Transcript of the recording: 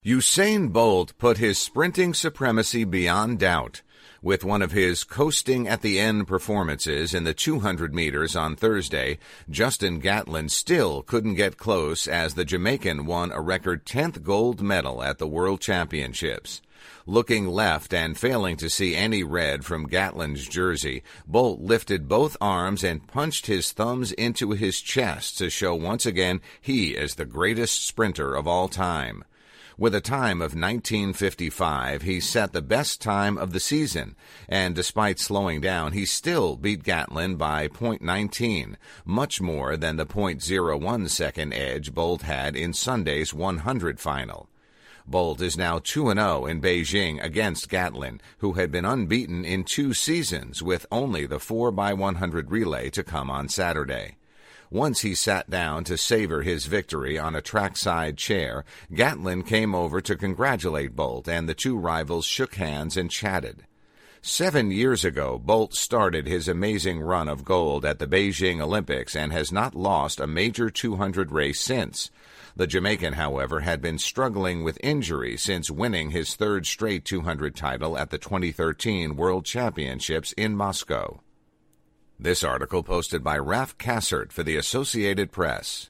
Usain Bolt put his sprinting supremacy beyond doubt with one of his coasting-at-the-end performances in the 200 meters on Thursday. Justin Gatlin still couldn't get close as the Jamaican won a record 10th gold medal at the World Championships. Looking left and failing to see any red from Gatlin's jersey, Bolt lifted both arms and punched his thumbs into his chest to show once again he is the greatest sprinter of all time. With a time of 19:55, he set the best time of the season, and despite slowing down, he still beat Gatlin by .19, much more than the .01 second edge Bolt had in Sunday's 100 final. Bolt is now 2-0 in Beijing against Gatlin, who had been unbeaten in 2 seasons with only the 4x100 relay to come on Saturday. Once he sat down to savor his victory on a trackside chair, Gatlin came over to congratulate Bolt, and the two rivals shook hands and chatted. 7 years ago, Bolt started his amazing run of gold at the Beijing Olympics and has not lost a major 200 race since. The Jamaican, however, had been struggling with injury since winning his 3rd straight 200 title at the 2013 World Championships in Moscow. This article posted by Raf Kassert for the Associated Press.